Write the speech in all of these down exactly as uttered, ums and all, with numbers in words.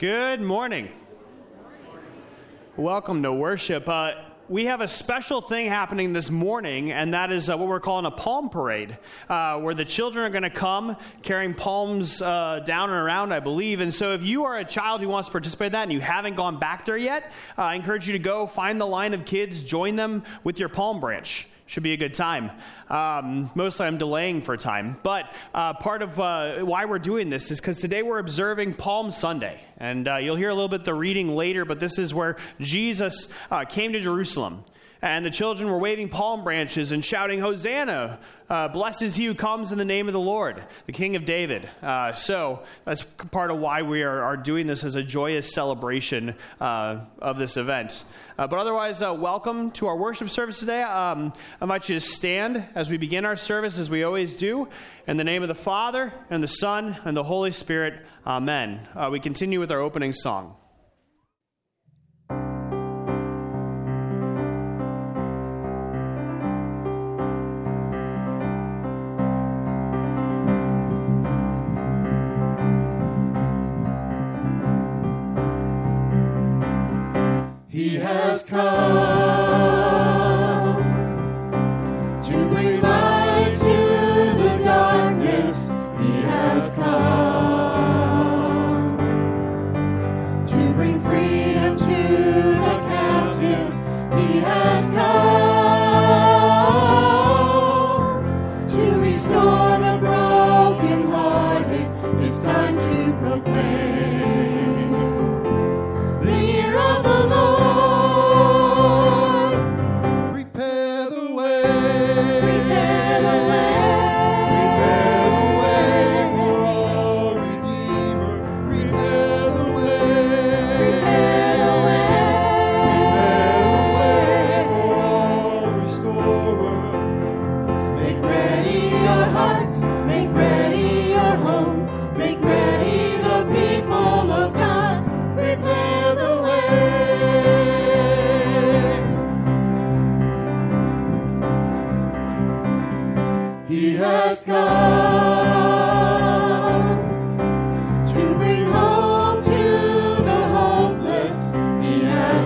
Good morning. Welcome to worship. Uh, we have a special thing happening this morning, and that is uh, what we're calling a palm parade, uh, where the children are going to come carrying palms uh, down and around, I believe. And so if you are a child who wants to participate in that and you haven't gone back there yet, uh, I encourage you to go find the line of kids, join them with your palm branch. Should be a good time. Um, mostly I'm delaying for time. But uh, part of uh, why we're doing this is because today we're observing Palm Sunday. And uh, you'll hear a little bit the reading later, but this is where Jesus uh, came to Jerusalem. And the children were waving palm branches and shouting, "Hosanna! Uh, blessed is he who comes in the name of the Lord, the King of David." Uh, so that's part of why we are, are doing this as a joyous celebration uh, of this event. Uh, but otherwise, uh, welcome to our worship service today. Um, I invite you to stand as we begin our service, as we always do. In the name of the Father, and the Son, and the Holy Spirit, amen. Uh, we continue with our opening song. He has come to bring light into the darkness. He has come to bring freedom to the captives. He has come to restore the brokenhearted. It's time to proclaim the year of the Lord. He has come to bring hope to the hopeless. He has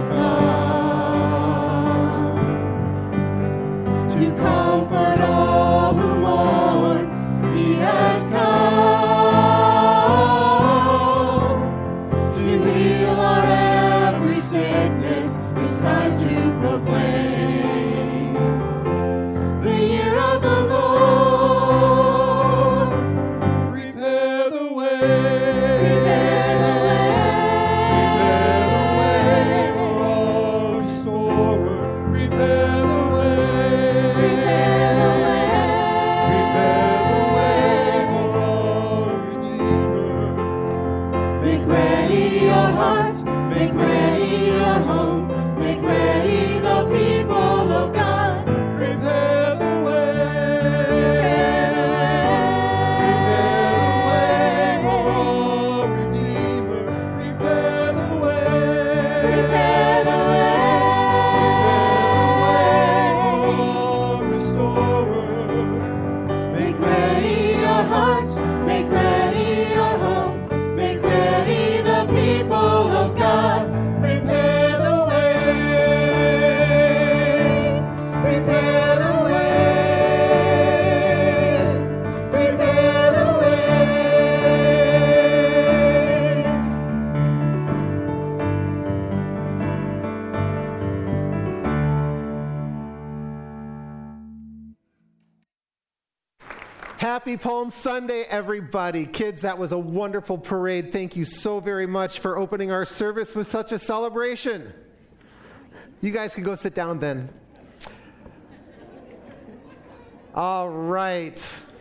come to comfort all who mourn. He has come to heal our every sickness. It's time to proclaim the year of the Lord. Happy Palm Sunday, everybody. Kids, that was a wonderful parade. Thank you so very much for opening our service with such a celebration. You guys can go sit down then. All right.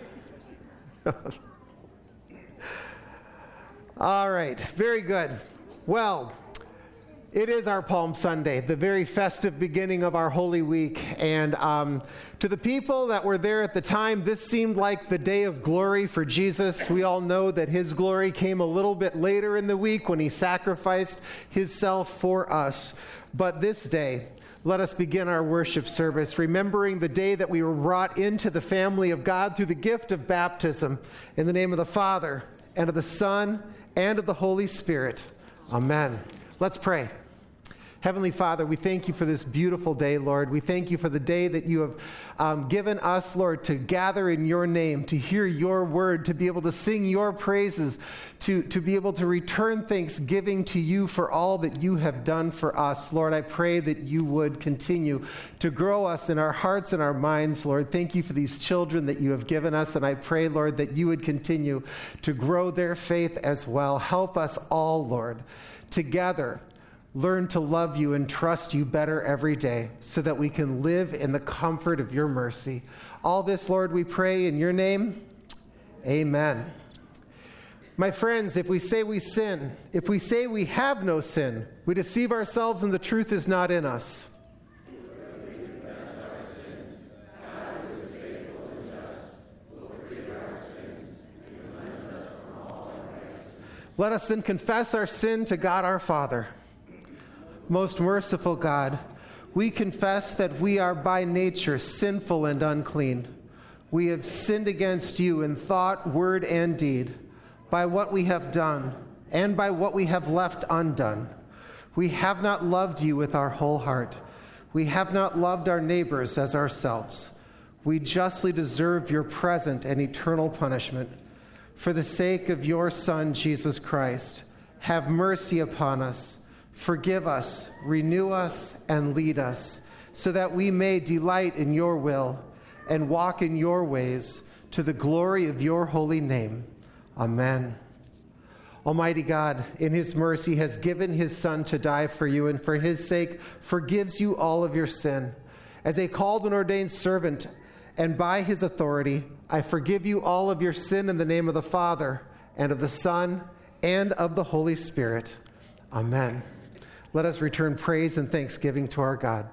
All right. Very good. Well, it is our Palm Sunday, the very festive beginning of our Holy Week. And um, to the people that were there at the time, this seemed like the day of glory for Jesus. We all know that his glory came a little bit later in the week when he sacrificed himself for us. But this day, let us begin our worship service, remembering the day that we were brought into the family of God through the gift of baptism. In the name of the Father, and of the Son, and of the Holy Spirit. Amen. Let's pray. Heavenly Father, we thank you for this beautiful day, Lord. We thank you for the day that you have um, given us, Lord, to gather in your name, to hear your word, to be able to sing your praises, to, to be able to return thanksgiving to you for all that you have done for us. Lord, I pray that you would continue to grow us in our hearts and our minds, Lord. Thank you for these children that you have given us, and I pray, Lord, that you would continue to grow their faith as well. Help us all, Lord, together learn to love you and trust you better every day so that we can live in the comfort of your mercy. All this, Lord, we pray in your name. Amen. My friends, if we say we sin, if we say we have no sin, we deceive ourselves and the truth is not in us. Let us then confess our sin to God our Father. Most merciful God, we confess that we are by nature sinful and unclean. We have sinned against you in thought, word, and deed, by what we have done and by what we have left undone. We have not loved you with our whole heart. We have not loved our neighbors as ourselves. We justly deserve your present and eternal punishment. For the sake of your Son, Jesus Christ, have mercy upon us. Forgive us, renew us, and lead us, so that we may delight in your will and walk in your ways to the glory of your holy name. Amen. Almighty God, in his mercy, has given his Son to die for you, and for his sake forgives you all of your sin. As a called and ordained servant, and by his authority, I forgive you all of your sin in the name of the Father, and of the Son, and of the Holy Spirit. Amen. Let us return praise and thanksgiving to our God.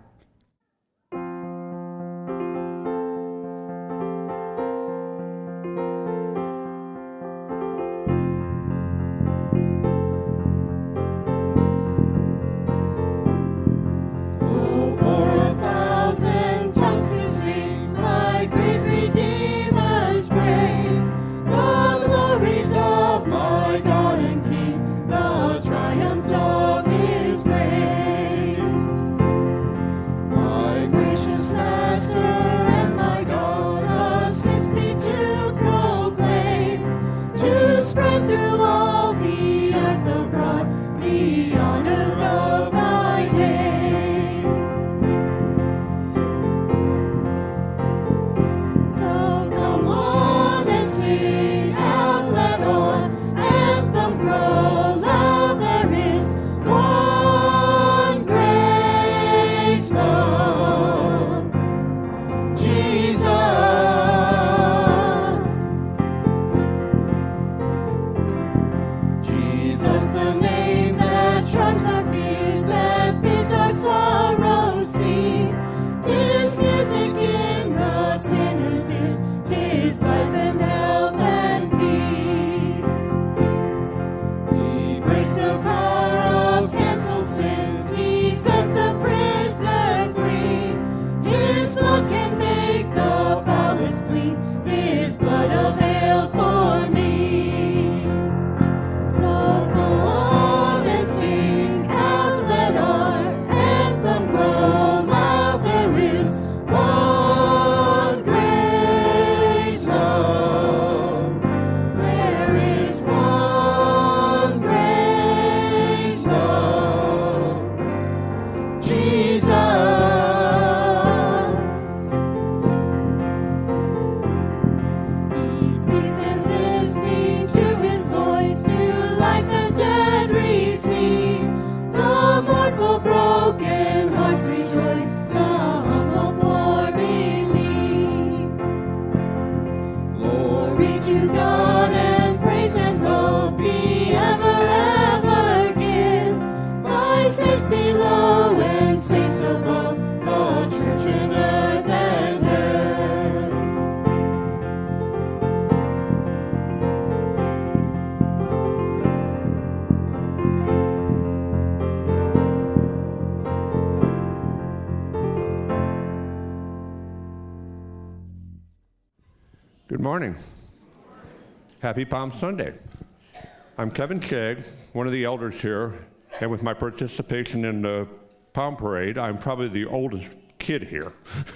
Good morning. Happy Palm Sunday. I'm Kevin Shagg, one of the elders here, and with my participation in the Palm Parade, I'm probably the oldest kid here.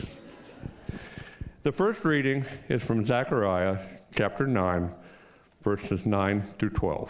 The first reading is from Zechariah chapter nine, verses nine through twelve.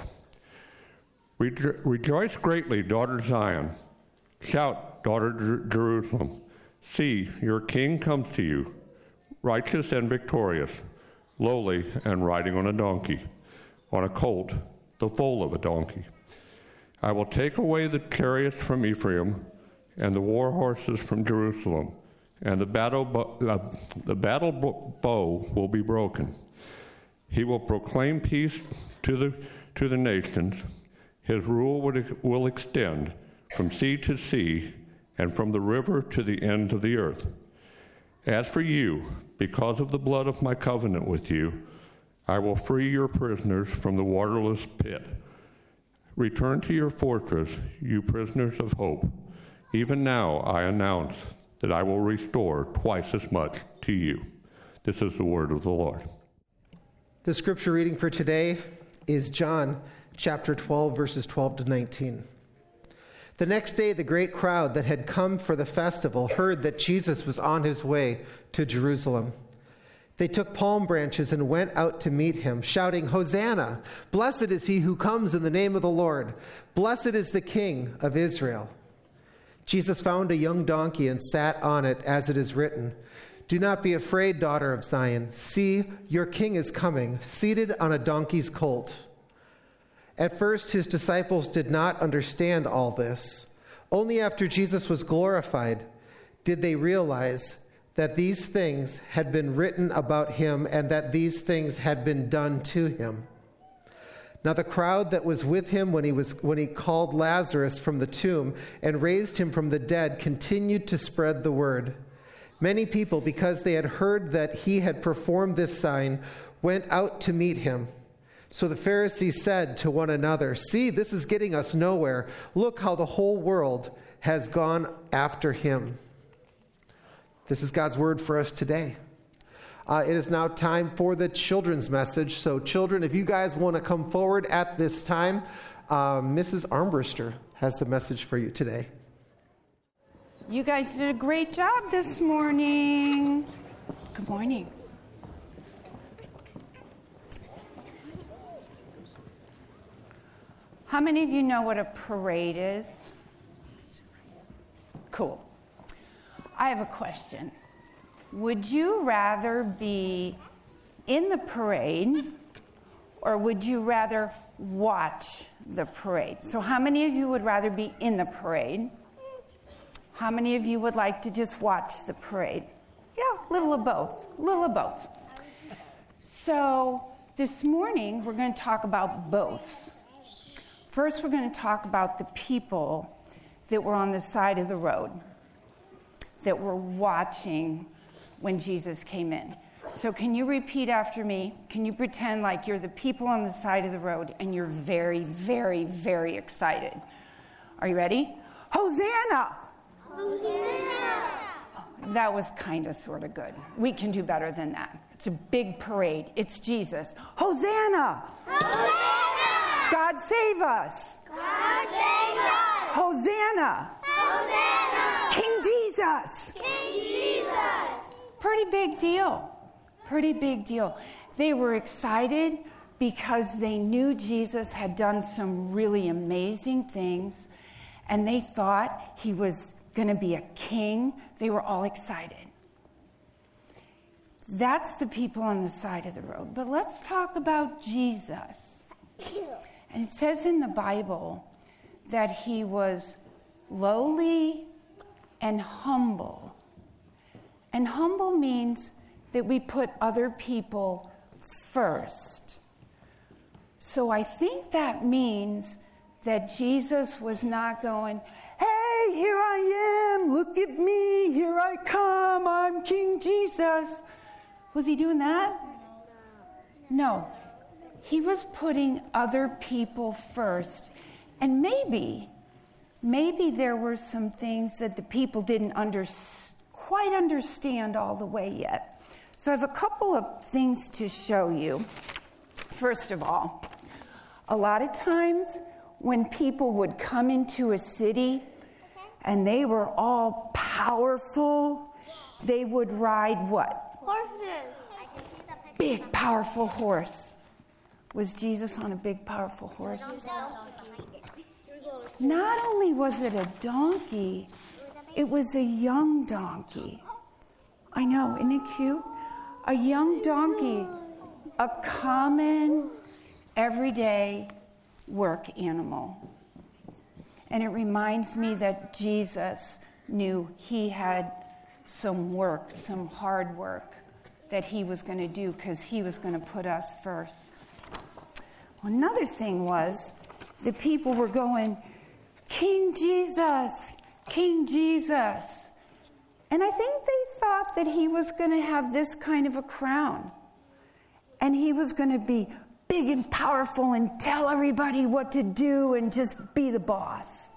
Rejo- Rejoice greatly, daughter Zion. Shout, daughter Jer- Jerusalem. See, your king comes to you, righteous and victorious, lowly and riding on a donkey, on a colt, the foal of a donkey. I will take away the chariots from Ephraim and the war horses from Jerusalem, and the battle bo- uh, the battle bo- bow will be broken. He will proclaim peace to the to the nations. His rule would, will extend from sea to sea and from the river to the ends of the earth. As for you, because of the blood of my covenant with you, I will free your prisoners from the waterless pit. Return to your fortress, you prisoners of hope. Even now I announce that I will restore twice as much to you. This is the word of the Lord. The scripture reading for today is John chapter twelve, verses twelve to nineteen. The next day, the great crowd that had come for the festival heard that Jesus was on his way to Jerusalem. They took palm branches and went out to meet him, shouting, "Hosanna! Blessed is he who comes in the name of the Lord. Blessed is the King of Israel." Jesus found a young donkey and sat on it, as it is written, "Do not be afraid, daughter of Zion. See, your king is coming, seated on a donkey's colt." At first, his disciples did not understand all this. Only after Jesus was glorified did they realize that these things had been written about him and that these things had been done to him. Now the crowd that was with him when he was when he called Lazarus from the tomb and raised him from the dead continued to spread the word. Many people, because they had heard that he had performed this sign, went out to meet him. So the Pharisees said to one another, "See, this is getting us nowhere. Look how the whole world has gone after him." This is God's word for us today. Uh, it is now time for the children's message. So children, if you guys want to come forward at this time, uh, Missus Armbruster has the message for you today. You guys did a great job this morning. Good morning. How many of you know what a parade is? Cool. I have a question. Would you rather be in the parade or would you rather watch the parade? So how many of you would rather be in the parade? How many of you would like to just watch the parade? Yeah, a little of both, a little of both. So this morning we're going to talk about both. First, we're going to talk about the people that were on the side of the road, that were watching when Jesus came in. So can you repeat after me? Can you pretend like you're the people on the side of the road and you're very, very, very excited? Are you ready? Hosanna! Hosanna! That was kind of sort of good. We can do better than that. It's a big parade. It's Jesus. Hosanna! Hosanna! God save us! God save us! Hosanna! Hosanna! King Jesus! King Jesus! Pretty big deal. Pretty big deal. They were excited because they knew Jesus had done some really amazing things, and they thought he was going to be a king. They were all excited. That's the people on the side of the road. But let's talk about Jesus. And it says in the Bible that he was lowly and humble. And humble means that we put other people first. So I think that means that Jesus was not going, "Hey, here I am, look at me, here I come, I'm King Jesus." Was he doing that? No. He was putting other people first. And maybe, maybe there were some things that the people didn't under, quite understand all the way yet. So I have a couple of things to show you. First of all, A lot of times when people would come into a city and they were all powerful, they would ride what? Horses. Big, powerful horse. Was Jesus on a big, powerful horse? Not only was it a donkey, it was a young donkey. I know, isn't it cute? A young donkey, a common, everyday work animal. And it reminds me that Jesus knew he had some work, some hard work that he was going to do because he was going to put us first. Well, another thing was the people were going, King Jesus, King Jesus. And I think they thought that he was going to have this kind of a crown. And he was going to be big and powerful and tell everybody what to do and just be the boss.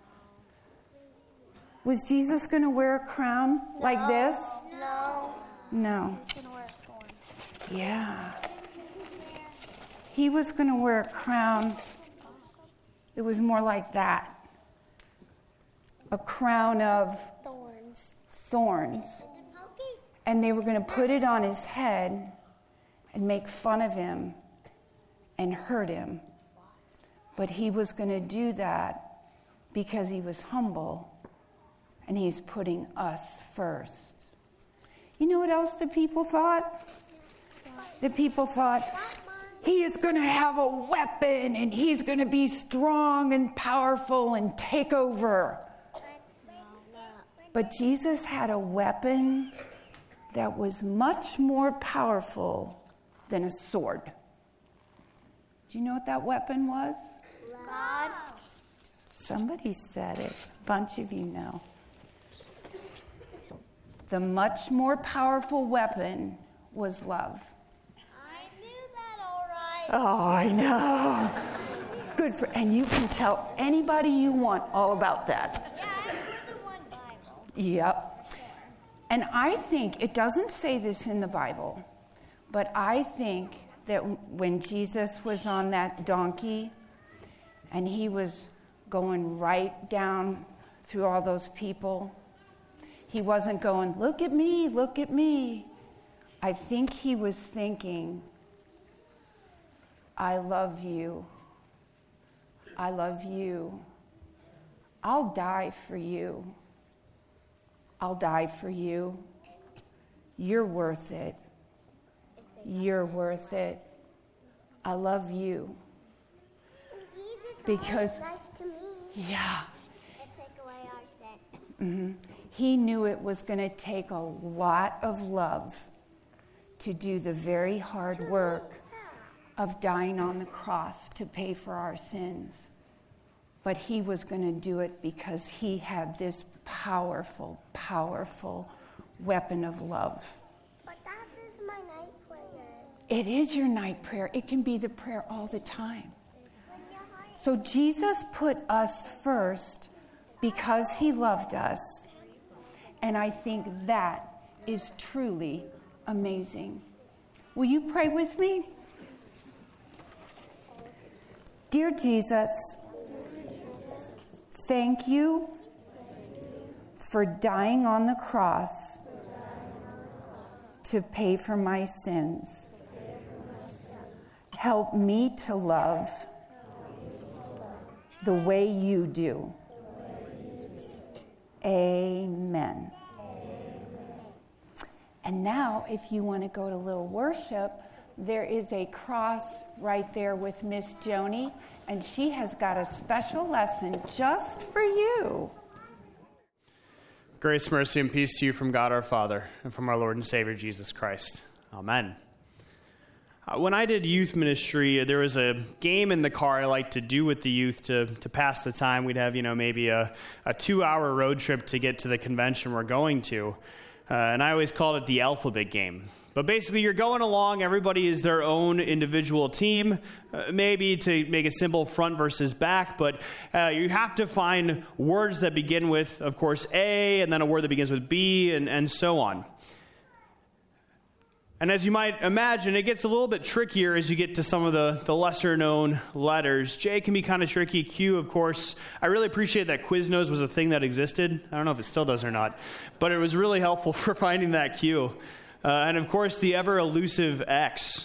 Was Jesus going to wear a crown like No. this? No. No. He's going to wear a thorn. Yeah. He was going to wear a crown. It was more like that. A crown of Thorns. thorns. And they were going to put it on his head and make fun of him and hurt him. But he was going to do that because he was humble and he's putting us first. You know what else the people thought? The people thought, he is going to have a weapon and he's going to be strong and powerful and take over. But Jesus had a weapon that was much more powerful than a sword. Do you know what that weapon was? God. Somebody said it. A bunch of you know. The much more powerful weapon was love. I knew that all right. Oh, I know. Good for, and you can tell anybody you want all about that. Yeah, I read the one Bible. Yep. And I think, it doesn't say this in the Bible, but I think that when Jesus was on that donkey and he was going right down through all those people, he wasn't going, look at me, look at me. I think he was thinking, I love you. I love you. I'll die for you. I'll die for you. You're worth it. You're worth it. I love you. Because, Nice to me. yeah. It take away our sin. Mm-hmm. He knew it was going to take a lot of love to do the very hard work of dying on the cross to pay for our sins. But he was going to do it because he had this powerful, powerful weapon of love. But that is my night prayer. It is your night prayer. It can be the prayer all the time. When your heart So Jesus put us first because he loved us. And I think that is truly amazing. Will you pray with me? Dear Jesus, thank you for dying on the cross to pay for my sins. Help me to love the way you do. Amen. And now, if you want to go to Little Worship, there is a cross right there with Miss Joni, and she has got a special lesson just for you. Grace, mercy, and peace to you from God our Father and from our Lord and Savior Jesus Christ. Amen. Uh, when I did youth ministry, there was a game in the car I liked to do with the youth to, to pass the time. We'd have, you know, maybe a, a two-hour road trip to get to the convention we're going to. Uh, and I always called it the alphabet game. But basically, you're going along, everybody is their own individual team, uh, maybe to make it simple, front versus back, but uh, you have to find words that begin with, of course, A, and then a word that begins with B, and, and so on. And as you might imagine, it gets a little bit trickier as you get to some of the, the lesser-known letters. J can be kind of tricky. Q, of course. I really appreciate that Quiznos was a thing that existed. I don't know if it still does or not, but it was really helpful for finding that Q. Uh, and, of course, the ever-elusive X.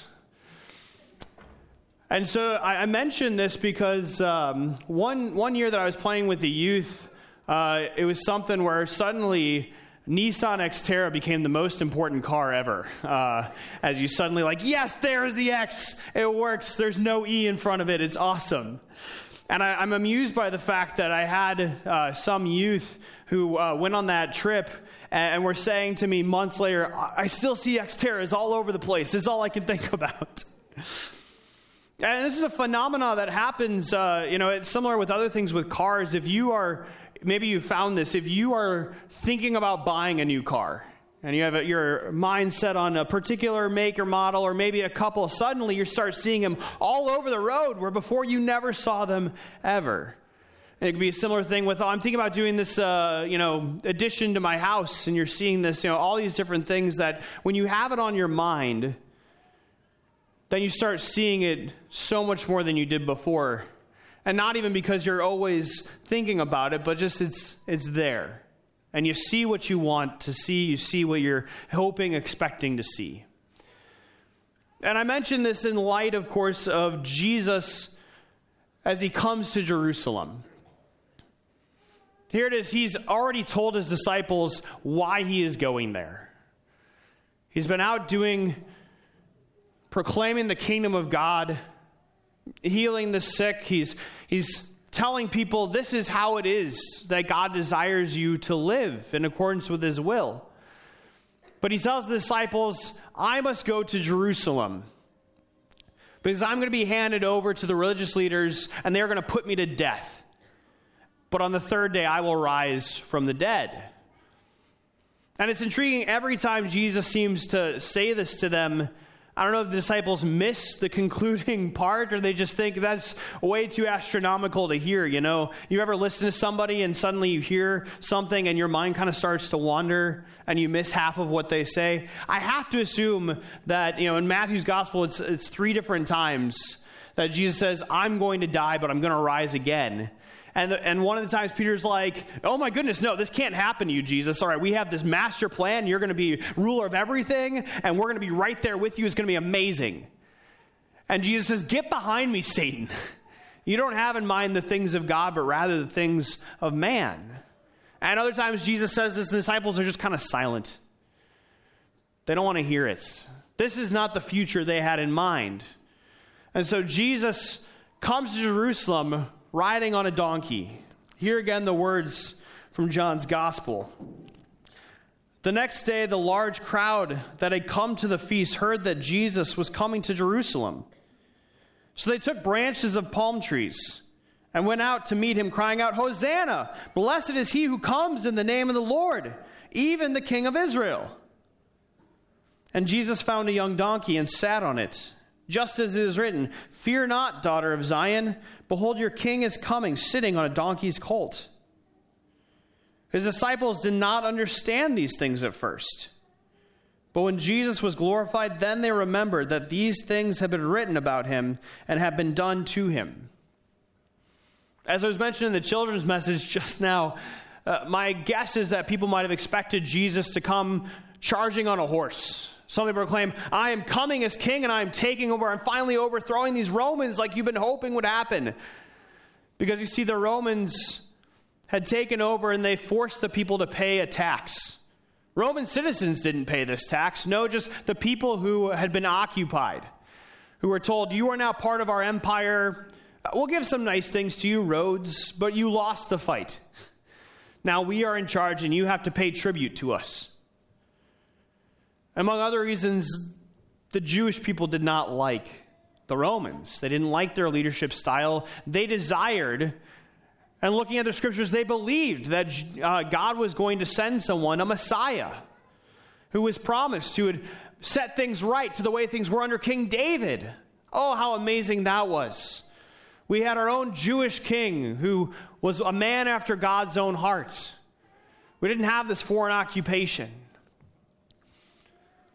And so I, I mentioned this because um, one, one year that I was playing with the youth, uh, it was something where suddenly Nissan Xterra became the most important car ever. Uh, as you suddenly like, yes, there's the X. It works. There's no E in front of it. It's awesome. And I, I'm amused by the fact that I had uh, some youth who uh, went on that trip and, and were saying to me months later, I still see Xterras all over the place. This is all I can think about. And this is a phenomenon that happens, uh, you know, it's similar with other things with cars. If you are, maybe you found this, if you are thinking about buying a new car and you have a, your mind set on a particular make or model or maybe a couple, suddenly you start seeing them all over the road where before you never saw them ever. And it could be a similar thing with, I'm thinking about doing this, uh, you know, addition to my house, and you're seeing this, you know, all these different things that when you have it on your mind, then you start seeing it so much more than you did before. And not even because you're always thinking about it, but just it's it's there. And you see what you want to see. You see what you're hoping, expecting to see. And I mention this in light, of course, of Jesus as he comes to Jerusalem. Here it is. He's already told his disciples why he is going there. He's been out doing proclaiming the kingdom of God, healing the sick. He's, he's telling people this is how it is that God desires you to live in accordance with his will. But he tells the disciples, I must go to Jerusalem because I'm going to be handed over to the religious leaders and they're going to put me to death. But on the third day, I will rise from the dead. And it's intriguing every time Jesus seems to say this to them. I don't know if the disciples miss the concluding part or they just think that's way too astronomical to hear, you know. You ever listen to somebody and suddenly you hear something and your mind kind of starts to wander and you miss half of what they say? I have to assume that, you know, in Matthew's gospel, it's, it's three different times that Jesus says, I'm going to die, but I'm going to rise again. And, the, and one of the times Peter's like, oh my goodness, no, this can't happen to you, Jesus. All right, we have this master plan. You're going to be ruler of everything, and we're going to be right there with you. It's going to be amazing. And Jesus says, get behind me, Satan. You don't have in mind the things of God, but rather the things of man. And other times Jesus says this, and the disciples are just kind of silent. They don't want to hear it. This is not the future they had in mind. And so Jesus comes to Jerusalem riding on a donkey. Here again the words from John's gospel. The next day, the large crowd that had come to the feast heard that Jesus was coming to Jerusalem. So they took branches of palm trees and went out to meet him, crying out, Hosanna! Blessed is he who comes in the name of the Lord, even the King of Israel. And Jesus found a young donkey and sat on it, just as it is written, fear not, daughter of Zion. Behold, your king is coming, sitting on a donkey's colt. His disciples did not understand these things at first. But when Jesus was glorified, then they remembered that these things had been written about him and had been done to him. As I was mentioning in the children's message just now, uh, my guess is that people might have expected Jesus to come charging on a horse. Some people proclaim, I am coming as king and I am taking over. I'm finally overthrowing these Romans like you've been hoping would happen. Because you see, the Romans had taken over and they forced the people to pay a tax. Roman citizens didn't pay this tax. No, just the people who had been occupied, who were told, you are now part of our empire. We'll give some nice things to you, roads, but you lost the fight. Now we are in charge and you have to pay tribute to us. Among other reasons, the Jewish people did not like the Romans. They didn't like their leadership style. They desired, and looking at the scriptures, they believed that uh, God was going to send someone, a Messiah, who was promised, who would set things right to the way things were under King David. Oh, how amazing that was. We had our own Jewish king who was a man after God's own heart. We didn't have this foreign occupation.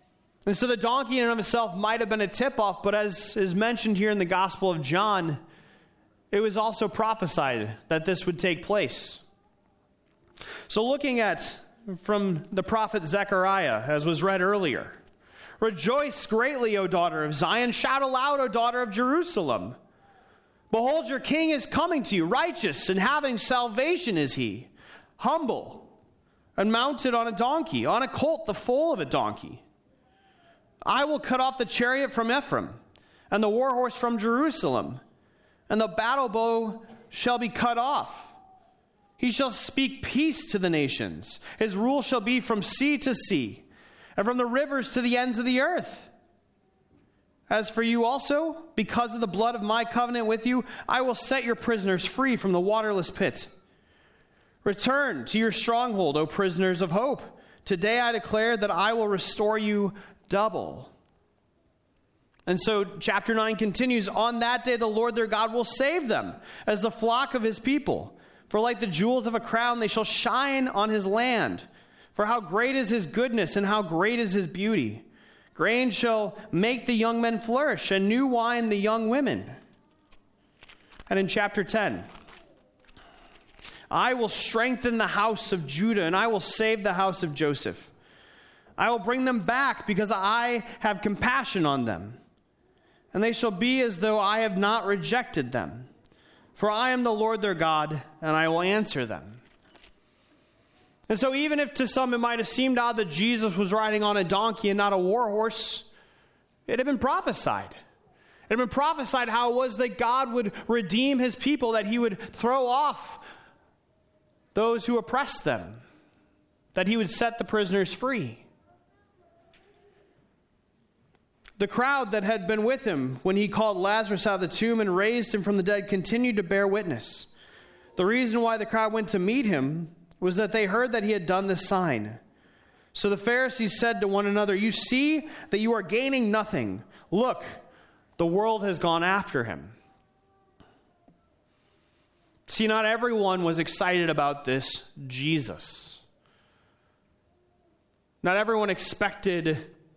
And so the donkey in and of itself might have been a tip-off, but as is mentioned here in the Gospel of John, it was also prophesied that this would take place. So looking at from the prophet Zechariah, as was read earlier, rejoice greatly, O daughter of Zion. Shout aloud, O daughter of Jerusalem. Behold, your king is coming to you. Righteous and having salvation is he. Humble and mounted on a donkey, on a colt, the foal of a donkey. I will cut off the chariot from Ephraim, and the war horse from Jerusalem, and the battle bow shall be cut off. He shall speak peace to the nations. His rule shall be from sea to sea, and from the rivers to the ends of the earth. As for you also, because of the blood of my covenant with you, I will set your prisoners free from the waterless pit. Return to your stronghold, O prisoners of hope. Today I declare that I will restore you double. And so chapter nine continues, on that day the Lord their God will save them as the flock of his people. For like the jewels of a crown, they shall shine on his land. For how great is his goodness, and how great is his beauty. Grain shall make the young men flourish, and new wine the young women. And in chapter ten, I will strengthen the house of Judah, and I will save the house of Joseph. I will bring them back, because I have compassion on them. And they shall be as though I have not rejected them. For I am the Lord their God, and I will answer them. And so even if to some it might have seemed odd that Jesus was riding on a donkey and not a war horse, it had been prophesied. It had been prophesied how it was that God would redeem his people, that he would throw off those who oppressed them, that he would set the prisoners free. The crowd that had been with him when he called Lazarus out of the tomb and raised him from the dead continued to bear witness. The reason why the crowd went to meet him was that they heard that he had done this sign. So the Pharisees said to one another, you see that you are gaining nothing. Look, the world has gone after him. See, not everyone was excited about this Jesus. Not everyone expected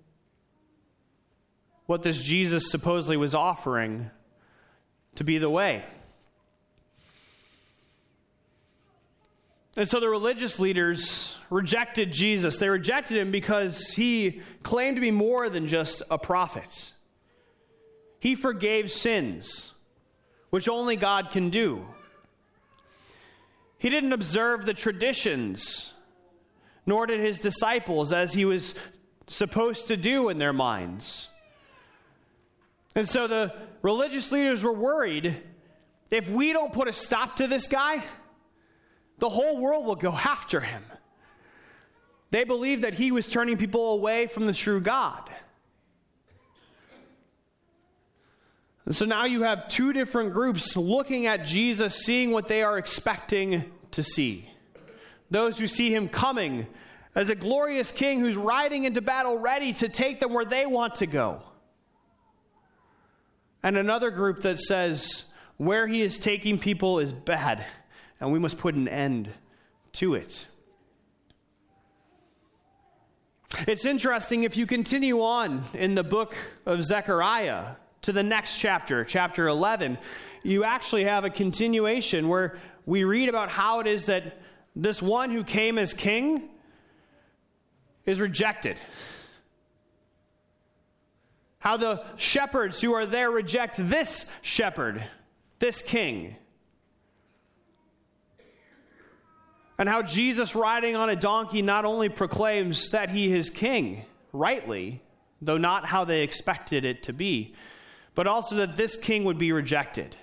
what this Jesus supposedly was offering to be the way. And so the religious leaders rejected Jesus. They rejected him because he claimed to be more than just a prophet. He forgave sins, which only God can do. He didn't observe the traditions, nor did his disciples, as he was supposed to do in their minds. And so the religious leaders were worried, if we don't put a stop to this guy, the whole world will go after him. They believed that he was turning people away from the true God. And so now you have two different groups looking at Jesus, seeing what they are expecting to see. Those who see him coming as a glorious king who's riding into battle ready to take them where they want to go. And another group that says where he is taking people is bad, and we must put an end to it. It's interesting, if you continue on in the book of Zechariah to the next chapter, chapter eleven, you actually have a continuation where we read about how it is that this one who came as king is rejected. How the shepherds who are there reject this shepherd, this king. And how Jesus riding on a donkey not only proclaims that he is king, rightly, though not how they expected it to be, but also that this king would be rejected.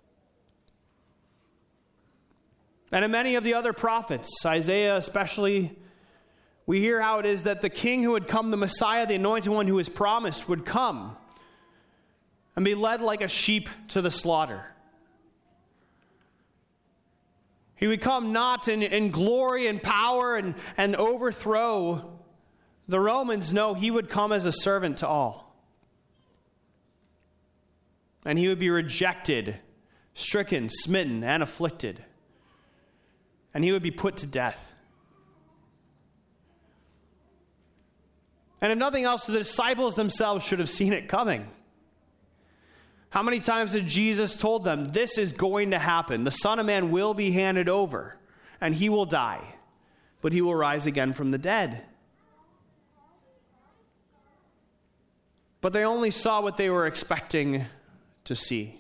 And in many of the other prophets, Isaiah especially, we hear how it is that the king who would come, the Messiah, the anointed one who was promised, would come and be led like a sheep to the slaughter. He would come not in, in glory and power and, and overthrow the Romans. No, he would come as a servant to all. And he would be rejected, stricken, smitten, and afflicted. And he would be put to death. And if nothing else, the disciples themselves should have seen it coming. How many times had Jesus told them, this is going to happen? The Son of Man will be handed over, and he will die, but he will rise again from the dead. But they only saw what they were expecting to see.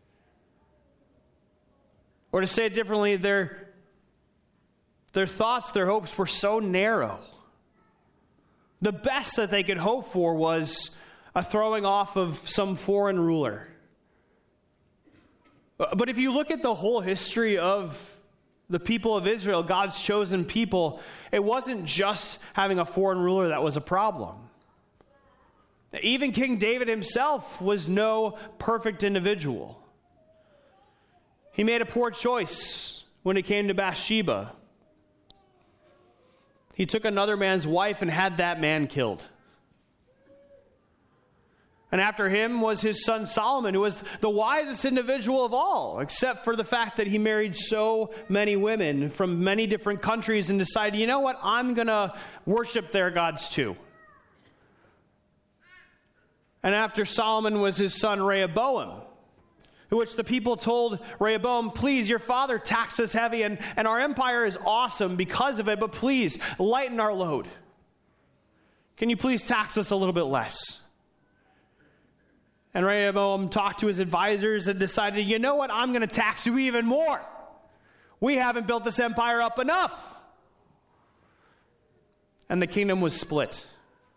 Or to say it differently, their, their thoughts, their hopes were so narrow. The best that they could hope for was a throwing off of some foreign ruler. But if you look at the whole history of the people of Israel, God's chosen people, it wasn't just having a foreign ruler that was a problem. Even King David himself was no perfect individual. He made a poor choice when it came to Bathsheba. He took another man's wife and had that man killed. And after him was his son Solomon, who was the wisest individual of all, except for the fact that he married so many women from many different countries and decided, you know what, I'm going to worship their gods too. And after Solomon was his son Rehoboam, which the people told Rehoboam, please, your father taxes heavy, and, and our empire is awesome because of it, but please, lighten our load. Can you please tax us a little bit less? And Rehoboam talked to his advisors and decided, you know what, I'm going to tax you even more. We haven't built this empire up enough. And the kingdom was split.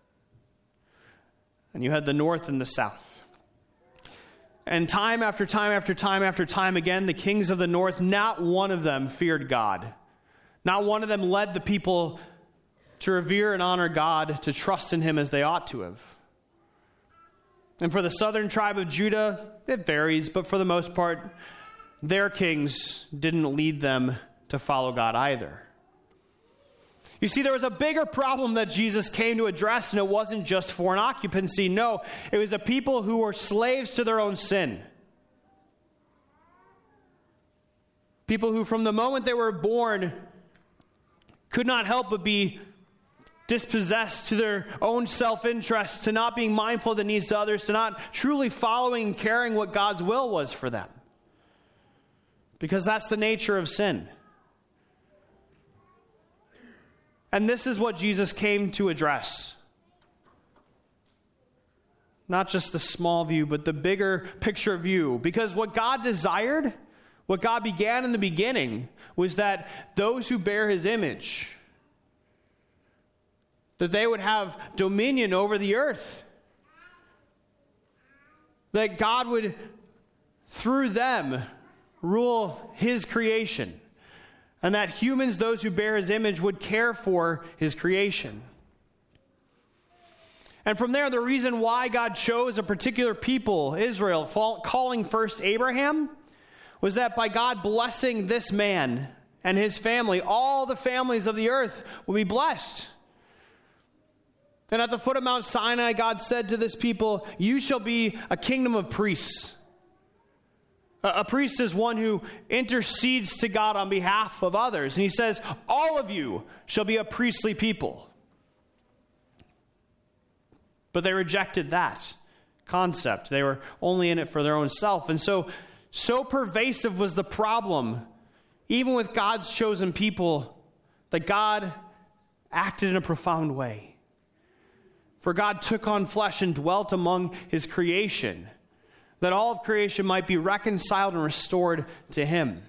And you had the north and the south. And time after time after time after time again, the kings of the north, not one of them feared God. Not one of them led the people to revere and honor God, to trust in him as they ought to have. And for the southern tribe of Judah, it varies, but for the most part, their kings didn't lead them to follow God either. You see, there was a bigger problem that Jesus came to address, and it wasn't just foreign occupancy. No, it was a people who were slaves to their own sin. People who, from the moment they were born, could not help but be dispossessed to their own self-interest, to not being mindful of the needs of others, to not truly following and caring what God's will was for them. Because that's the nature of sin. And this is what Jesus came to address. Not just the small view, but the bigger picture view. Because what God desired, what God began in the beginning, was that those who bear his image, that they would have dominion over the earth. That God would, through them, rule his creation. And that humans, those who bear his image, would care for his creation. And from there, the reason why God chose a particular people, Israel, calling first Abraham, was that by God blessing this man and his family, all the families of the earth will be blessed. And at the foot of Mount Sinai, God said to this people, you shall be a kingdom of priests. A priest is one who intercedes to God on behalf of others. And he says, all of you shall be a priestly people. But they rejected that concept. They were only in it for their own self. And so, so pervasive was the problem, even with God's chosen people, that God acted in a profound way. For God took on flesh and dwelt among his creation, that all of creation might be reconciled and restored to him.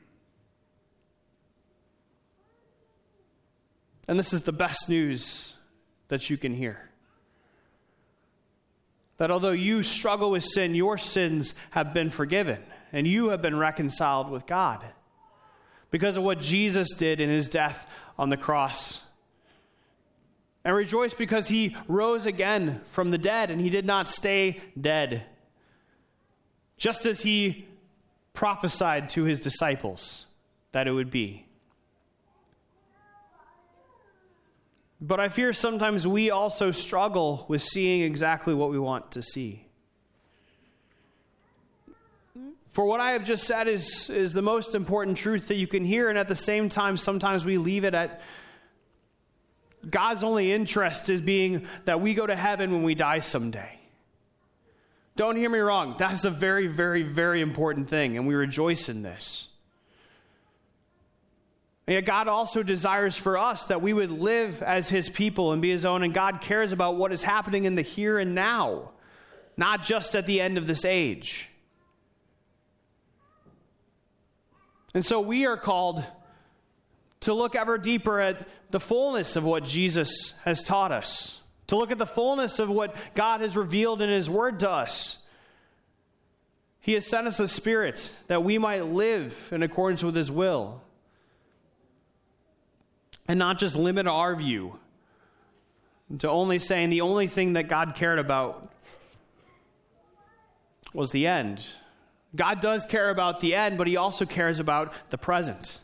And this is the best news that you can hear. That although you struggle with sin, your sins have been forgiven, and you have been reconciled with God because of what Jesus did in his death on the cross. And rejoice because he rose again from the dead, and he did not stay dead. Just as he prophesied to his disciples that it would be. But I fear sometimes we also struggle with seeing exactly what we want to see. For what I have just said is, is the most important truth that you can hear, and at the same time, sometimes we leave it at God's only interest is being that we go to heaven when we die someday. Don't hear me wrong. That's a very, very, very important thing, and we rejoice in this. And yet God also desires for us that we would live as his people and be his own, and God cares about what is happening in the here and now, not just at the end of this age. And so we are called to look ever deeper at the fullness of what Jesus has taught us, to look at the fullness of what God has revealed in his word to us. He has sent us a Spirit that we might live in accordance with his will, and not just limit our view to only saying the only thing that God cared about was the end. God does care about the end, but he also cares about the present.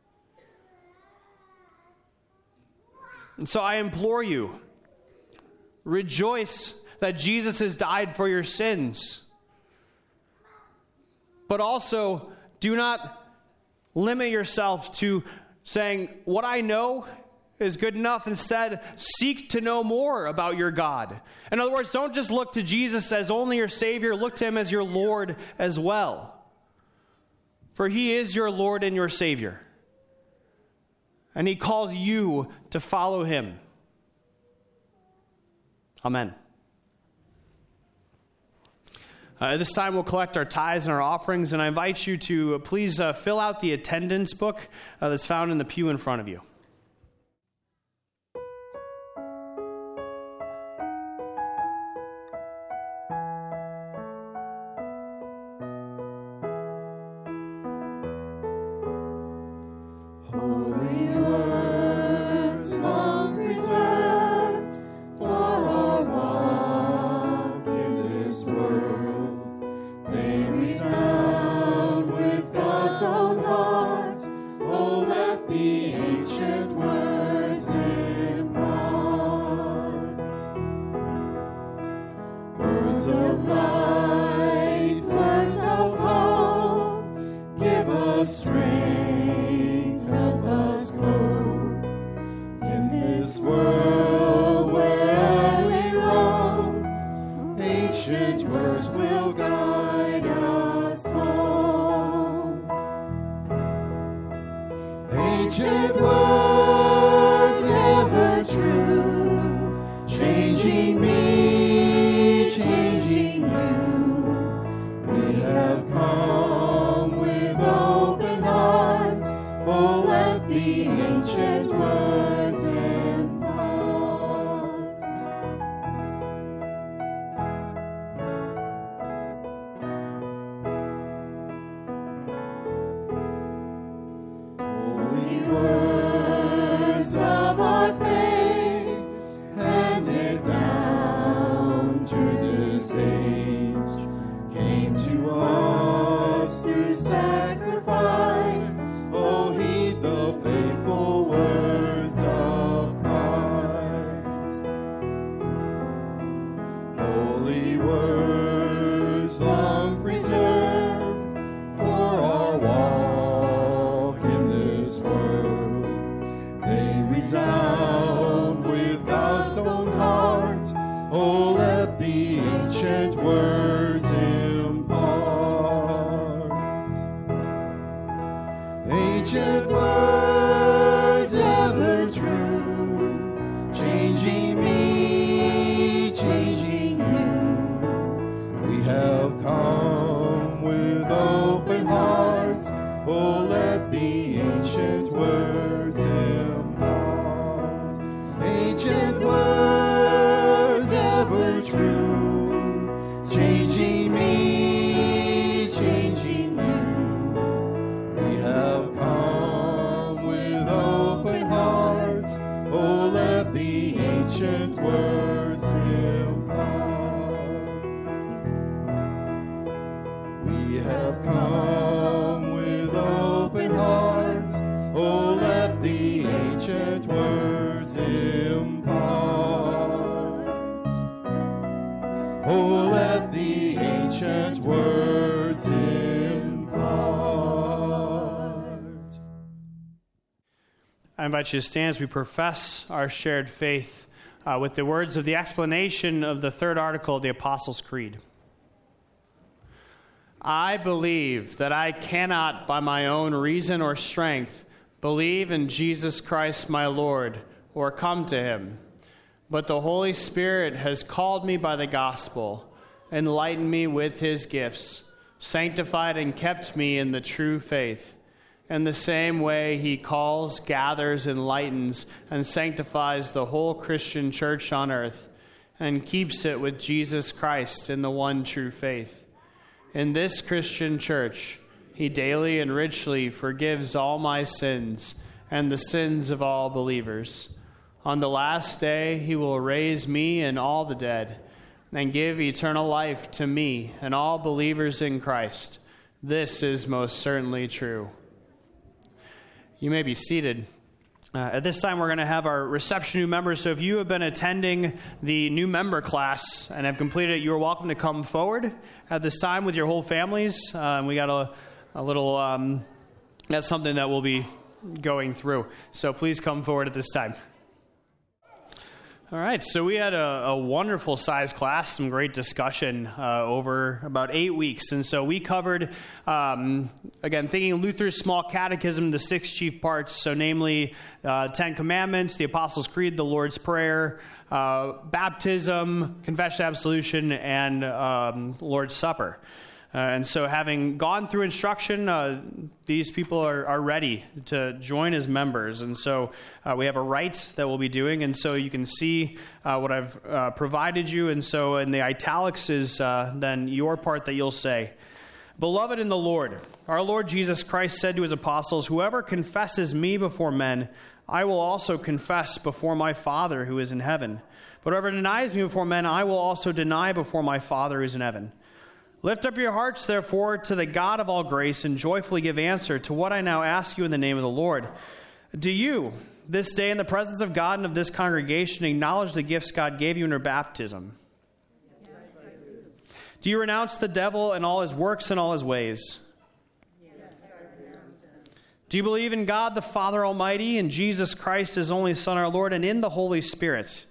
And so I implore you, rejoice that Jesus has died for your sins. But also, do not limit yourself to saying, what I know is good enough. Instead, seek to know more about your God. In other words, don't just look to Jesus as only your Savior. Look to him as your Lord as well. For he is your Lord and your Savior. And he calls you to follow him. Amen. Uh, at this time, we'll collect our tithes and our offerings, and I invite you to uh, please uh, fill out the attendance book uh, that's found in the pew in front of you. Holy words long preserved for our walk in this world, they resound with God's own heart. Oh, let the ancient words impart. Words of life, words of hope, give us strength, help us cope in this world where we roam. Ancient words will guide us home. Ancient words ever true, changing me, changing you. We have come with open hearts. Oh, let the ancient words impart. Holy words of our faith, handed down to this age, came to us through sacrifice. Oh, heed the faithful words of Christ. Holy words long preserved for our walk in this world, they resound with God's own heart. Oh, let the ancient words impart. Ancient words ever true, changing me, changing you. We have come with open hearts. Oh, let the ancient words impart. Ancient words ever true, changing me, changing you. We have come with open hearts. Oh, let the ancient words impart. We have come with open hearts. Oh, let the ancient words impart. Oh, let the ancient words impart. I invite you to stand as we profess our shared faith uh, with the words of the explanation of the third article of the Apostles' Creed. I believe that I cannot, by my own reason or strength, believe in Jesus Christ my Lord, or come to him. But the Holy Spirit has called me by the gospel, enlightened me with his gifts, sanctified and kept me in the true faith. In the same way he calls, gathers, enlightens, and sanctifies the whole Christian church on earth, and keeps it with Jesus Christ in the one true faith. In this Christian church, he daily and richly forgives all my sins and the sins of all believers. On the last day, he will raise me and all the dead, and give eternal life to me and all believers in Christ. This is most certainly true. You may be seated. Uh, at this time, we're going to have our reception new members. So if you have been attending the new member class and have completed it, you're welcome to come forward at this time with your whole families. Uh, we got a, a little, um, that's something that we'll be going through. So please come forward at this time. All right, so we had a, a wonderful size class, some great discussion uh, over about eight weeks. And so we covered, um, again, thinking Luther's Small Catechism, the six chief parts, so namely uh, Ten Commandments, the Apostles' Creed, the Lord's Prayer, uh, baptism, confession, absolution, and um, Lord's Supper. Uh, and so having gone through instruction, uh, these people are, are ready to join as members. And so uh, we have a rite that we'll be doing. And so you can see uh, what I've uh, provided you. And so in the italics is uh, then your part that you'll say. Beloved in the Lord, our Lord Jesus Christ said to his apostles, whoever confesses me before men, I will also confess before my Father who is in heaven. But whoever denies me before men, I will also deny before my Father who is in heaven. Lift up your hearts, therefore, to the God of all grace, and joyfully give answer to what I now ask you in the name of the Lord. Do you, this day in the presence of God and of this congregation, acknowledge the gifts God gave you in your baptism? Yes, I do. Do you renounce the devil and all his works and all his ways? Yes, I renounce them. Do you believe in God the Father Almighty, and Jesus Christ, his only Son, our Lord, and in the Holy Spirit?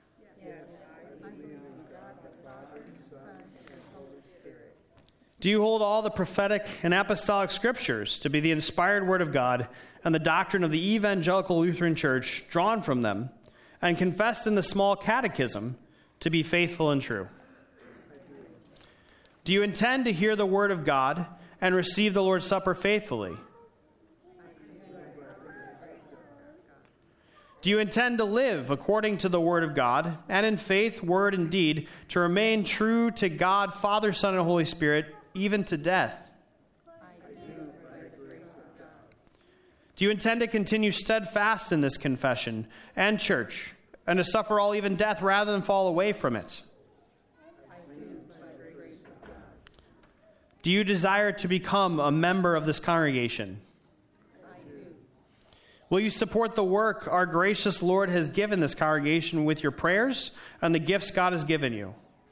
Do you hold all the prophetic and apostolic scriptures to be the inspired word of God and the doctrine of the evangelical Lutheran Church drawn from them, and confessed in the small catechism to be faithful and true? Do you intend to hear the word of God and receive the Lord's Supper faithfully? Do you intend to live according to the word of God and in faith, word, and deed to remain true to God, Father, Son, and Holy Spirit, even to death? I do, by the grace of God. Do you intend to continue steadfast in this confession and church, and to suffer all, even death, rather than fall away from it? I do, by the grace of God. Do you desire to become a member of this congregation? I do. Will you support the work our gracious Lord has given this congregation with your prayers and the gifts God has given you?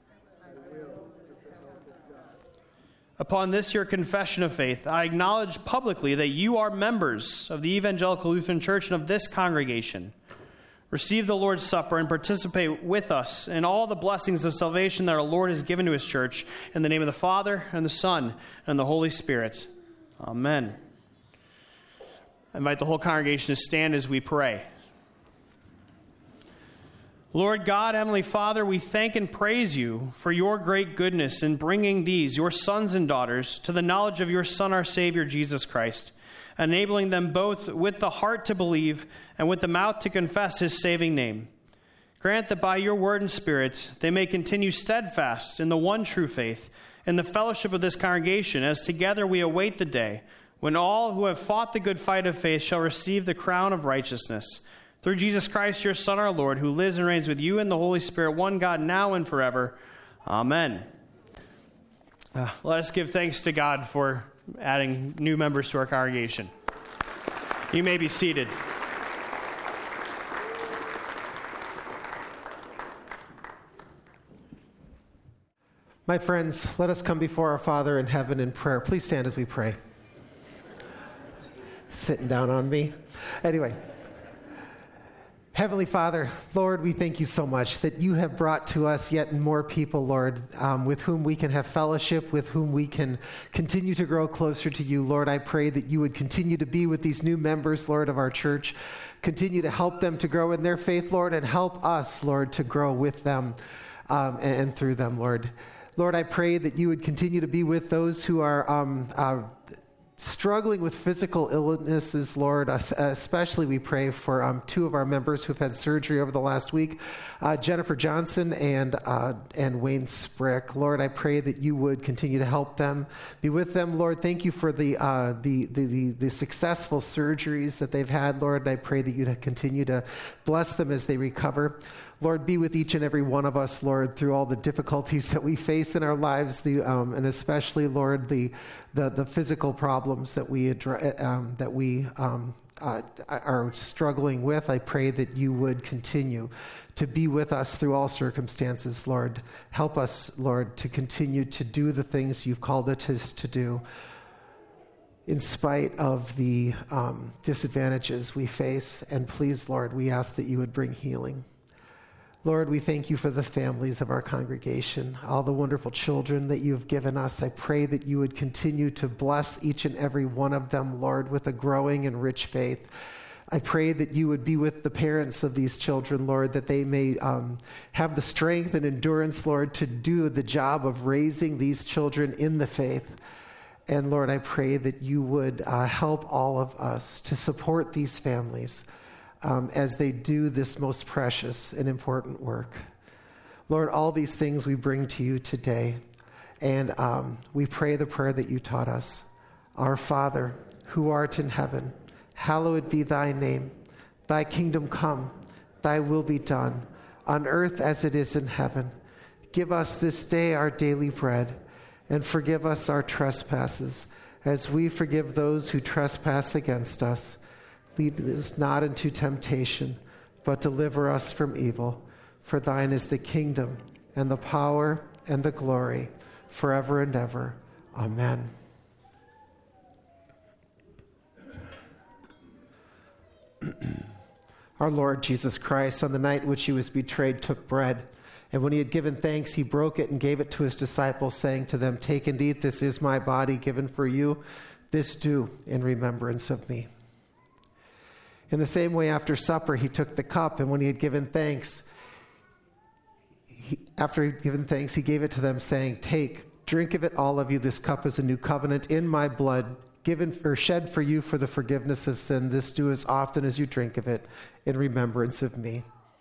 Upon this, your confession of faith, I acknowledge publicly that you are members of the Evangelical Lutheran Church and of this congregation. Receive the Lord's Supper and participate with us in all the blessings of salvation that our Lord has given to his church. In the name of the Father, and the Son, and the Holy Spirit. Amen. I invite the whole congregation to stand as we pray. Lord God, Heavenly Father, we thank and praise you for your great goodness in bringing these, your sons and daughters, to the knowledge of your Son, our Savior, Jesus Christ, enabling them both with the heart to believe and with the mouth to confess his saving name. Grant that by your word and spirit they may continue steadfast in the one true faith, in the fellowship of this congregation, as together we await the day when all who have fought the good fight of faith shall receive the crown of righteousness. Through Jesus Christ, your Son, our Lord, who lives and reigns with you in the Holy Spirit, one God, now and forever. Amen. Uh, let us give thanks to God for adding new members to our congregation. You may be seated. My friends, let us come before our Father in heaven in prayer. Please stand as we pray. Sitting down on me. Anyway. Heavenly Father, Lord, we thank you so much that you have brought to us yet more people, Lord, um, with whom we can have fellowship, with whom we can continue to grow closer to you. Lord, I pray that you would continue to be with these new members, Lord, of our church. Continue to help them to grow in their faith, Lord, and help us, Lord, to grow with them um, and, and through them, Lord. Lord, I pray that you would continue to be with those who are um, uh, struggling with physical illnesses, Lord. Especially we pray for um, two of our members who've had surgery over the last week, uh, Jennifer Johnson and uh, and Wayne Sprick. Lord, I pray that you would continue to help them, be with them. Lord, thank you for the uh, the, the the the successful surgeries that they've had, Lord. And I pray that you'd continue to bless them as they recover. Lord, be with each and every one of us, Lord, through all the difficulties that we face in our lives, the, um, and especially, Lord, the, the the physical problems that we address, um, that we um, uh, are struggling with. I pray that you would continue to be with us through all circumstances, Lord. Help us, Lord, to continue to do the things you've called us to do, in spite of the um, disadvantages we face. And please, Lord, we ask that you would bring healing. Lord, we thank you for the families of our congregation, all the wonderful children that you've given us. I pray that you would continue to bless each and every one of them, Lord, with a growing and rich faith. I pray that you would be with the parents of these children, Lord, that they may um, have the strength and endurance, Lord, to do the job of raising these children in the faith. And Lord, I pray that you would uh, help all of us to support these families Um, as they do this most precious and important work. Lord, all these things we bring to you today, and um, we pray the prayer that you taught us. Our Father, who art in heaven, hallowed be thy name. Thy kingdom come, thy will be done, on earth as it is in heaven. Give us this day our daily bread, and forgive us our trespasses, as we forgive those who trespass against us. Lead us not into temptation, but deliver us from evil. For thine is the kingdom, and the power, and the glory, forever and ever. Amen. Our Lord Jesus Christ, on the night in which he was betrayed, took bread. And when he had given thanks, he broke it and gave it to his disciples, saying to them, "Take and eat, this is my body given for you. This do in remembrance of me." In the same way, after supper, he took the cup, and when he had given thanks, he, after he had given thanks, he gave it to them, saying, "Take, drink of it, all of you. This cup is a new covenant in my blood, given or shed for you for the forgiveness of sin. This do as often as you drink of it in remembrance of me."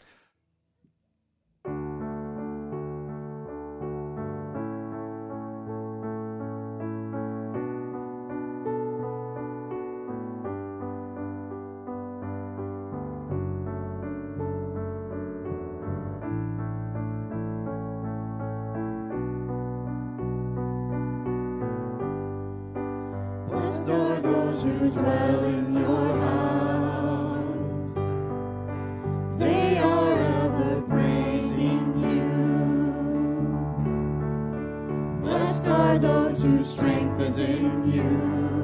Blessed are those who dwell in your house. They are ever praising you. Blessed are those whose strength is in you,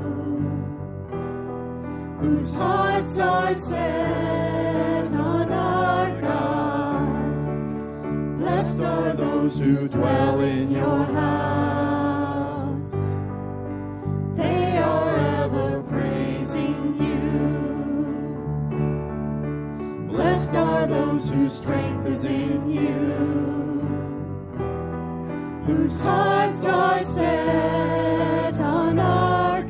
whose hearts are set on our God. Blessed are those who dwell in your house. They are ever praising you. Blessed are those whose strength is in you, whose hearts are set on our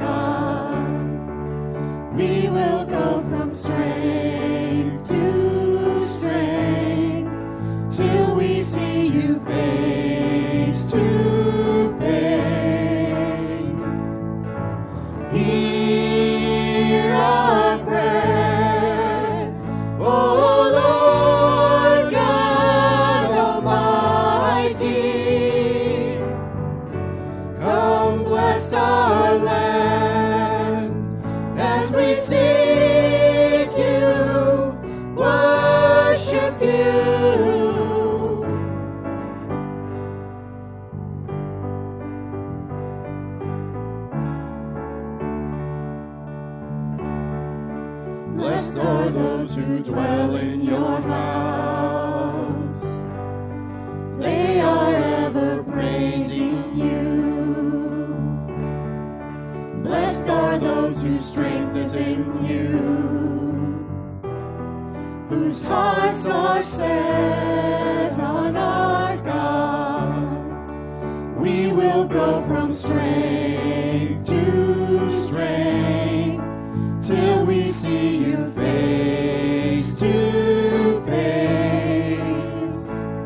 God. We will go from strength to strength till we see you face to face. Hear our prayer, O Lord God Almighty. Come bless our land. are those who dwell in your house. They are ever praising you. Blessed are those whose strength is in you, whose hearts are set on our God. We will go from strength to strength till we see you face to face.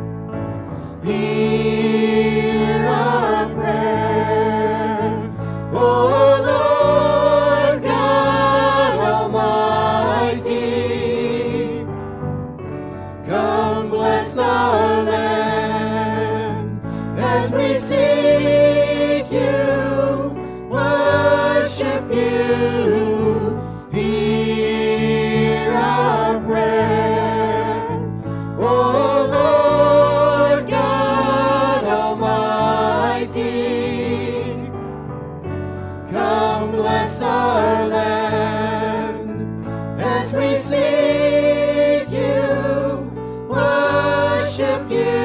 Hear our prayer, O Lord God Almighty. Come bless our land as we seek you, worship you. Hear our prayer, O Lord God Almighty. Come bless our land as we seek you, worship you.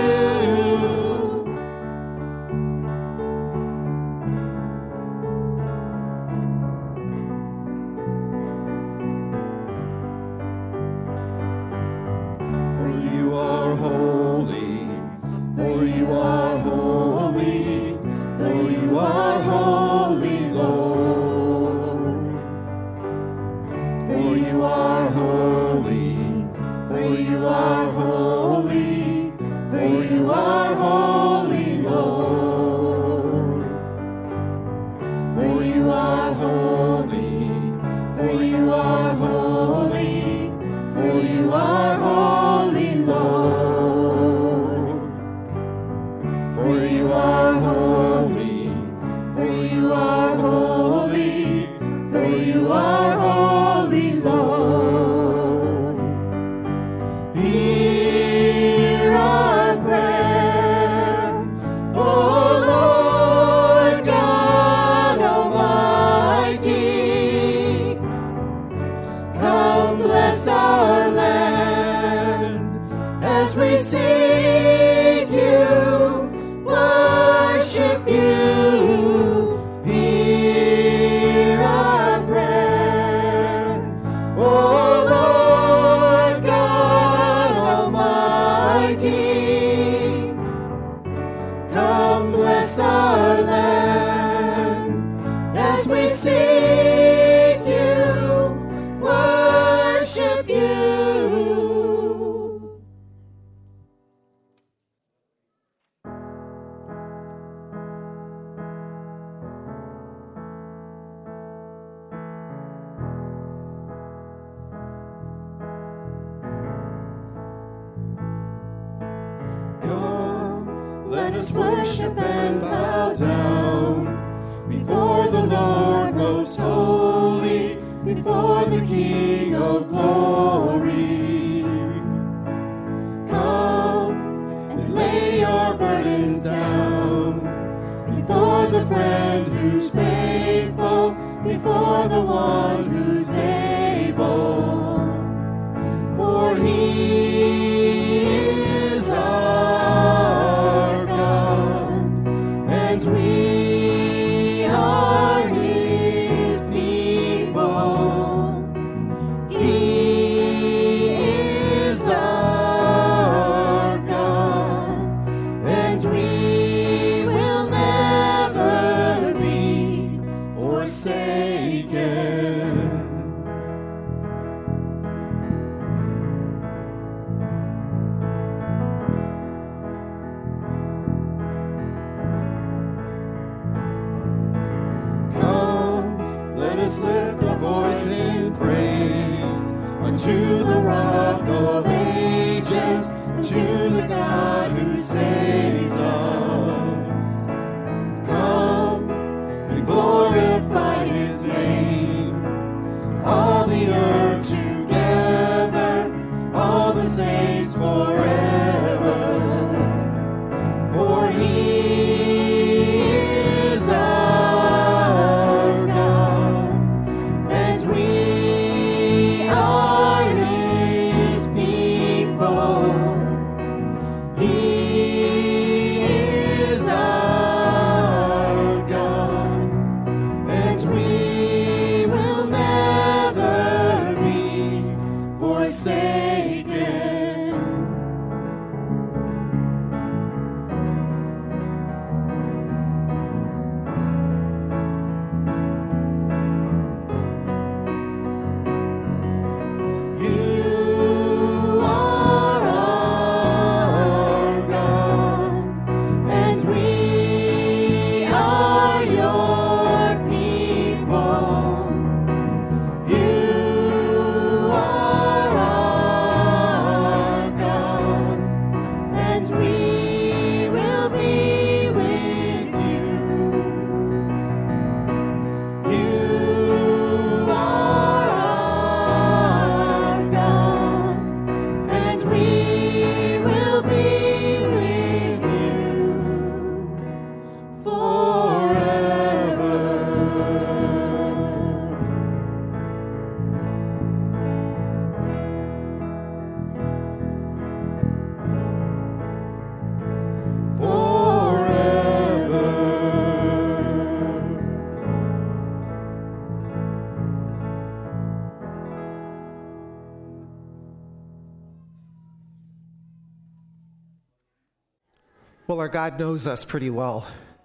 For you are holy, for you are holy, for you are holy, Lord. For you are holy, for you are holy, for you are holy, Lord. For you are holy, for you are holy, for you are holy, Lord. For you are holy, for you are holy, for you are holy, Lord. Hear our prayer, O Lord God Almighty. Come bless our land as we seek you, worship you. Hear our prayer, O Lord God Almighty. Come bless our land as we seek you, worship you. Come, let us worship and bow down before the Lord most holy, before the King of glory. Come and lay your burdens down before the friend who's faithful, before the one who's able. For he is our God, and we are his people. He is our God, and we will never be forsaken. Come, let us lift our voice in praise unto the Rock of Ages, to the God who saves us. Come and glorify his name, all the earth together, all the saints forever. For he is our God, and we are Well, our God knows us pretty well.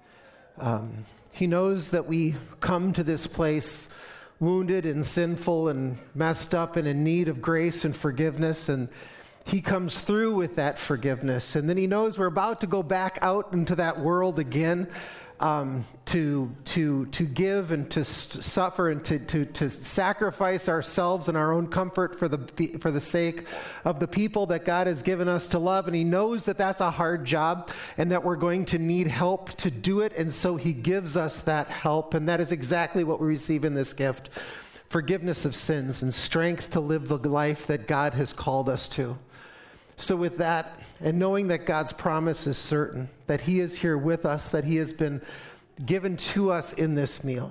Um, he knows that we come to this place wounded and sinful and messed up and in need of grace and forgiveness, and he comes through with that forgiveness. And then he knows we're about to go back out into that world again, um, to to to give and to st- suffer and to, to to sacrifice ourselves and our own comfort for the for the sake of the people that God has given us to love. And he knows that that's a hard job and that we're going to need help to do it. And so he gives us that help. And that is exactly what we receive in this gift: forgiveness of sins and strength to live the life that God has called us to. So with that, and knowing that God's promise is certain, that he is here with us, that he has been given to us in this meal,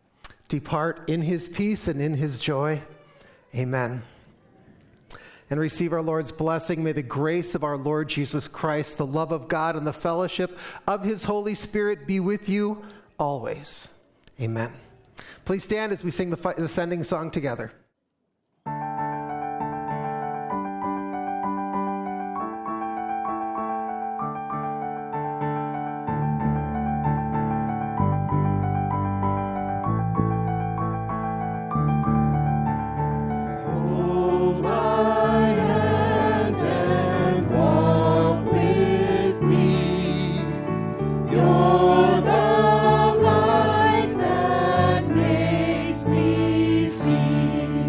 depart in his peace and in his joy. Amen. And receive our Lord's blessing. May the grace of our Lord Jesus Christ, the love of God, and the fellowship of his Holy Spirit be with you always. Amen. Please stand as we sing the, the sending song together. See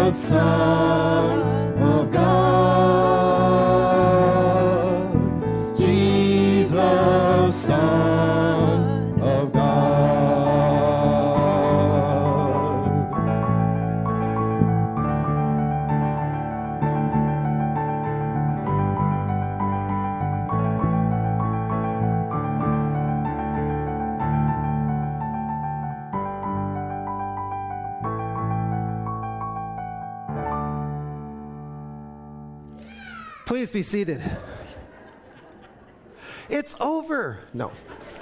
Jesus, Son of God. Jesus, Son of God. Please be seated. It's over. No.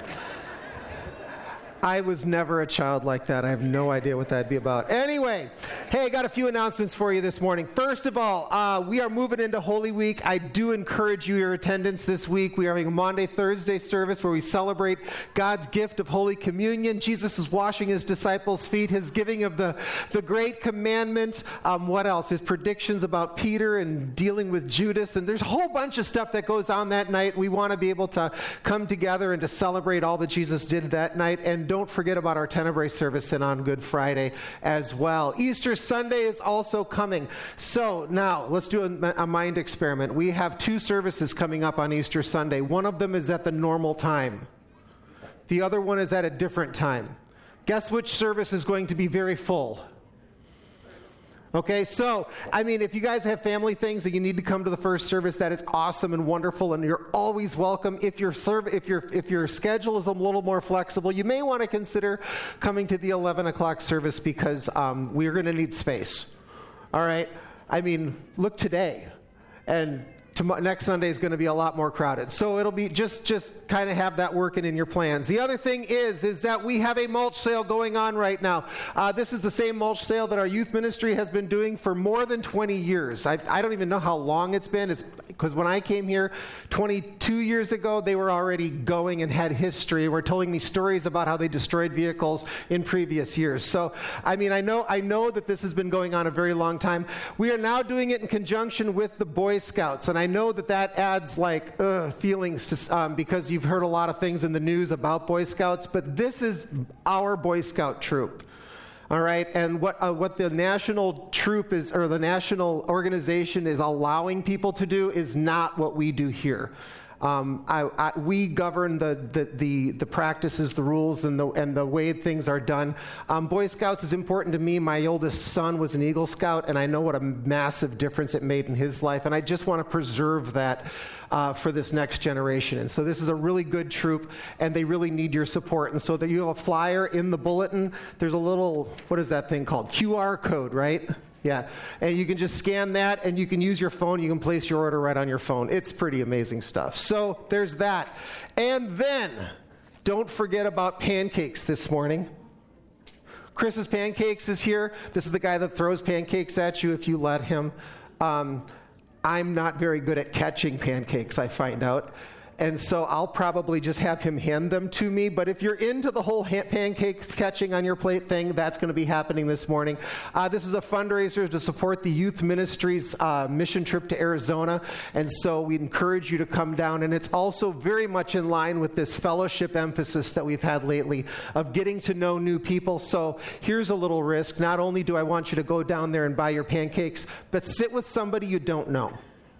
I was never a child like that. I have no idea what that'd be about. Anyway, hey, I got a few announcements for you this morning. First of all, uh, we are moving into Holy Week. I do encourage you your attendance this week. We are having a Maundy, Thursday service where we celebrate God's gift of Holy Communion. Jesus is washing his disciples' feet, his giving of the, the great commandment. Um, what else? His predictions about Peter and dealing with Judas. And there's a whole bunch of stuff that goes on that night. We want to be able to come together and to celebrate all that Jesus did that night. And don't forget about our Tenebrae service and on Good Friday as well. Easter Sunday is also coming. So now let's do a, a mind experiment. We have two services coming up on Easter Sunday. One of them is at the normal time. The other one is at a different time. Guess which service is going to be very full? Okay, so, I mean, if you guys have family things that you need to come to the first service, that is awesome and wonderful, and you're always welcome. If your serv- if your if your schedule is a little more flexible, you may want to consider coming to the eleven o'clock service because um, we're going to need space. All right? I mean, look today, and Tomorrow, next Sunday is going to be a lot more crowded. So it'll be just, just kind of have that working in your plans. The other thing is, is that we have a mulch sale going on right now. Uh, this is the same mulch sale that our youth ministry has been doing for more than twenty years. I, I don't even know how long it's been. It's because when I came here twenty-two years ago, they were already going and had history. Were telling me stories about how they destroyed vehicles in previous years. So, I mean, I know, I know that this has been going on a very long time. We are now doing it in conjunction with the Boy Scouts, and I know that that adds like uh, feelings to, um, because you've heard a lot of things in the news about Boy Scouts, but this is our Boy Scout troop. All right, and what uh, what the national troop is, or the national organization is allowing people to do is not what we do here. Um, I, I, we govern the, the, the, the practices, the rules, and the and the way things are done. Um, Boy Scouts is important to me. My oldest son was an Eagle Scout, and I know what a massive difference it made in his life, and I just want to preserve that uh, for this next generation. And so this is a really good troop, and they really need your support. And so that you have a flyer in the bulletin. There's a little, what is that thing called? Q R code, right? Yeah, and you can just scan that, and you can use your phone. You can place your order right on your phone. It's pretty amazing stuff. So there's that. And then, don't forget about pancakes this morning. Chris's Pancakes is here. This is the guy that throws pancakes at you if you let him. Um, I'm not very good at catching pancakes, I find out. And so I'll probably just have him hand them to me. But if you're into the whole ha- pancake catching on your plate thing, that's going to be happening this morning. Uh, this is a fundraiser to support the youth ministry's uh, mission trip to Arizona. And so we encourage you to come down. And it's also very much in line with this fellowship emphasis that we've had lately of getting to know new people. So here's a little risk. Not only do I want you to go down there and buy your pancakes, but sit with somebody you don't know.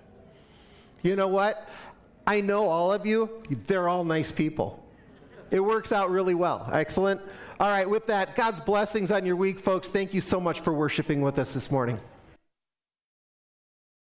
You know what? I know all of you. They're all nice people. It works out really well. Excellent. All right, with that, God's blessings on your week, folks. Thank you so much for worshiping with us this morning.